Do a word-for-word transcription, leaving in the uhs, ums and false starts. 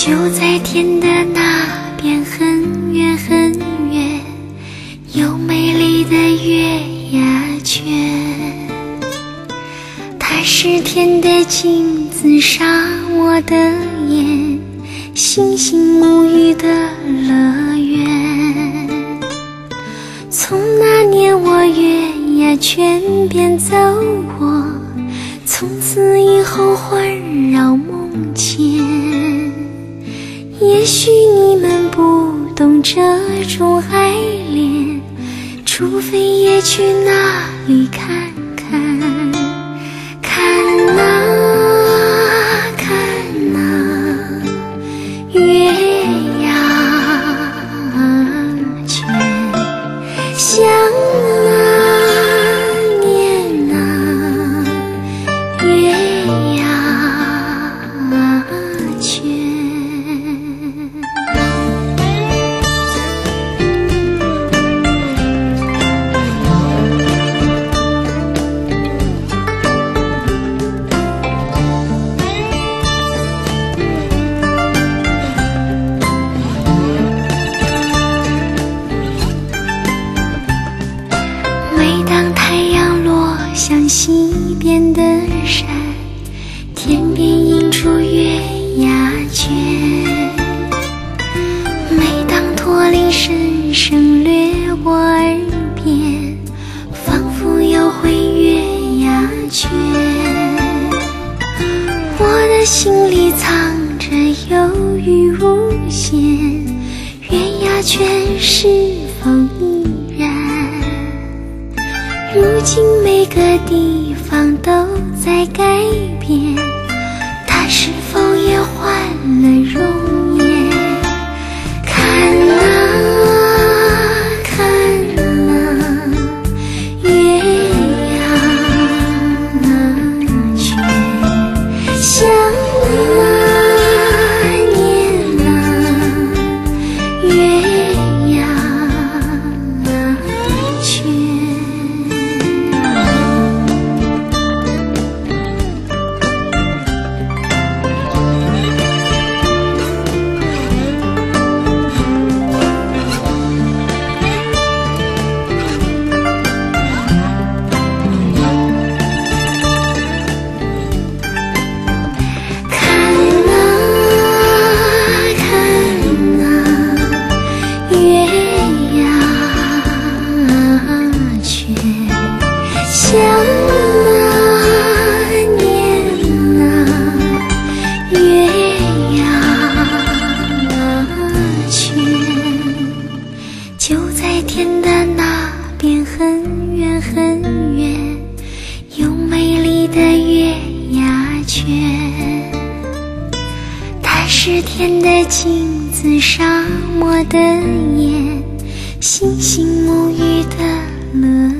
就在天的那边很远很远，有美丽的月牙泉。它是天的镜子，沙漠的眼，星星沐浴的乐园。从那年我月牙泉边走过，从此以后环绕梦前。也许你们不懂这种爱恋，除非也去那里看看。看啊看啊，月牙泉，想啊念啊，月牙泉。向西边的山，天边映出月牙泉。每当驼铃声声掠过耳边，仿佛又会月牙泉。我的心里藏着忧郁无限，月牙泉是否依然？如今每个地方都在改变，它是否也换了容颜？看啊看啊，月牙泉，想啊念啊，月牙泉。想啊念啊，月牙泉，就在天的那边很远很远，有美丽的月牙泉。它是天的镜子，沙漠的眼，星星沐浴的乐园。